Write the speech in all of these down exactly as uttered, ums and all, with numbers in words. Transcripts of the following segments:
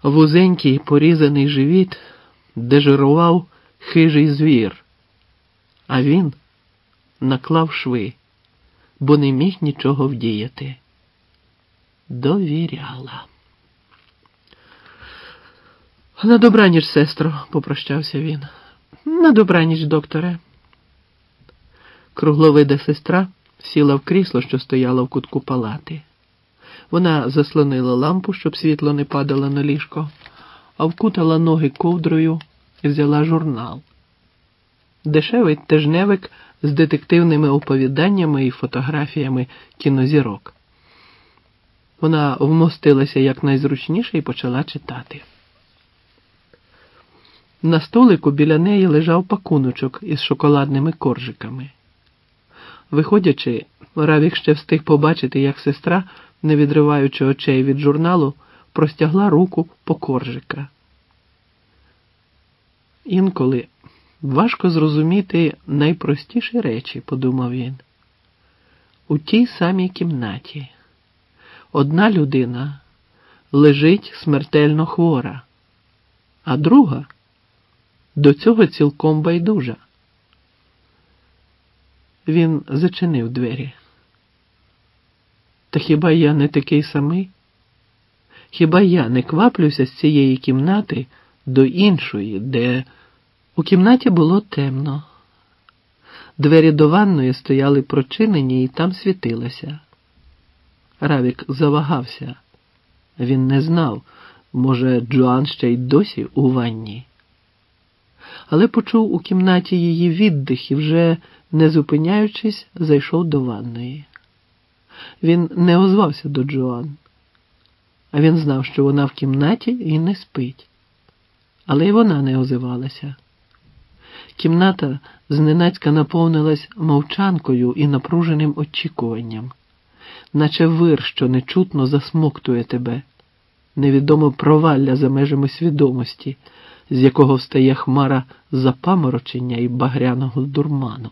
вузенький порізаний живіт, де жирував хижий звір, а він наклав шви, бо не міг нічого вдіяти. Довіряла. «На добраніч, сестро», – попрощався він. «На добраніч, докторе». Кругловида сестра сіла в крісло, що стояло в кутку палати. Вона заслонила лампу, щоб світло не падало на ліжко, а вкутала ноги ковдрою і взяла журнал. Дешевий тижневик з детективними оповіданнями і фотографіями кінозірок. Вона вмостилася якнайзручніше і почала читати. На столику біля неї лежав пакуночок із шоколадними коржиками. Виходячи, Равік ще встиг побачити, як сестра, не відриваючи очей від журналу, простягла руку по коржика. Інколи важко зрозуміти найпростіші речі, подумав він. У тій самій кімнаті одна людина лежить смертельно хвора, а друга до цього цілком байдужа. Він зачинив двері. Та хіба я не такий самий? Хіба я не кваплюся з цієї кімнати до іншої, де у кімнаті було темно. Двері до ванної стояли прочинені і там світилося. Равік завагався. Він не знав, може, Джоан ще й досі у ванні. Але почув у кімнаті її віддих і вже, не зупиняючись, зайшов до ванної. Він не озвався до Джоан. А він знав, що вона в кімнаті і не спить. Але й вона не озивалася. Кімната зненацька наповнилась мовчанкою і напруженим очікуванням, наче вир, що нечутно засмоктує тебе, невідоме провалля за межами свідомості, з якого встає хмара запаморочення і багряного дурману.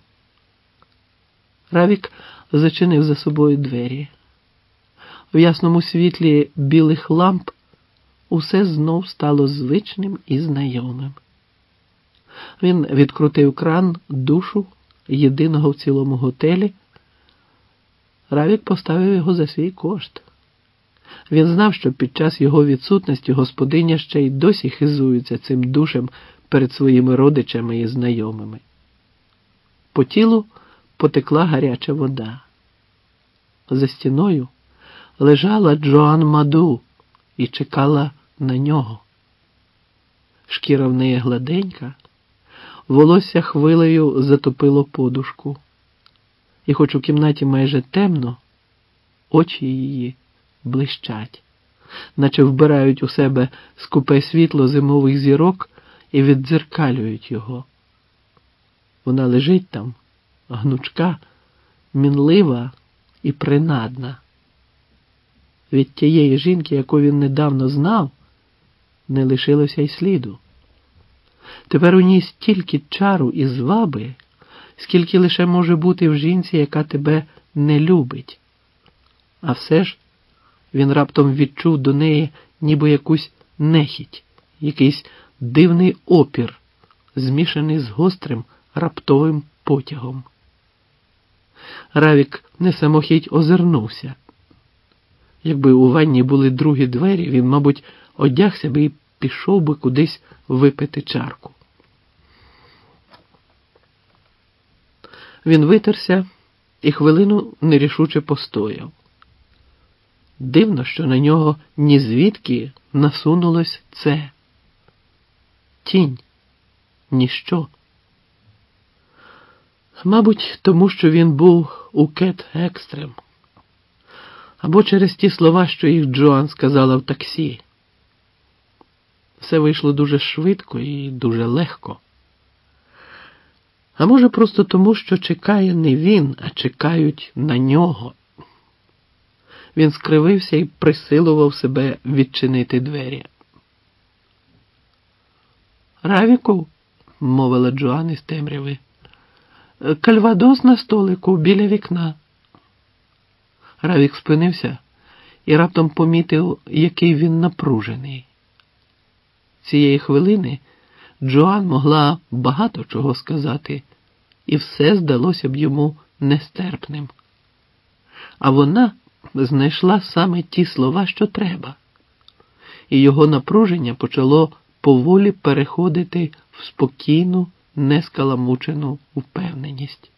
Равік зачинив за собою двері. В ясному світлі білих ламп усе знов стало звичним і знайомим. Він відкрутив кран душу, єдиного в цілому готелі. Равік поставив його за свій кошт. Він знав, що під час його відсутності господиня ще й досі хизується цим душем перед своїми родичами і знайомими. По тілу потекла гаряча вода. За стіною лежала Джоан Маду і чекала на нього. Шкіра в неї гладенька, волосся хвилею затопило подушку. І хоч у кімнаті майже темно, очі її блищать, наче вбирають у себе скупе світло зимових зірок і віддзеркалюють його. Вона лежить там, гнучка, мінлива і принадна. Від тієї жінки, яку він недавно знав, не лишилося й сліду. Тепер у ній стільки чару і зваби, скільки лише може бути в жінці, яка тебе не любить. А все ж він раптом відчув до неї ніби якусь нехіть, якийсь дивний опір, змішаний з гострим раптовим потягом. Равік не самохідь озирнувся. Якби у ванні були другі двері, він, мабуть, одягся би і пішов би кудись випити чарку. Він витерся і хвилину нерішуче постояв. Дивно, що на нього ні звідки насунулось це. Тінь. Ніщо. Мабуть, тому що він був у Кет Екстрем. Або через ті слова, що їх Джоан сказала в таксі. Все вийшло дуже швидко і дуже легко. А може просто тому, що чекає не він, а чекають на нього. Він скривився і присилував себе відчинити двері. «Равіку», – мовила Джоан із темряви, – «кальвадос на столику біля вікна». Равік спинився і раптом помітив, який він напружений. цієї хвилини Джоан могла багато чого сказати, і все здалося б йому нестерпним. А вона знайшла саме ті слова, що треба. І його напруження почало поволі переходити в спокійну, нескаламучену впевненість.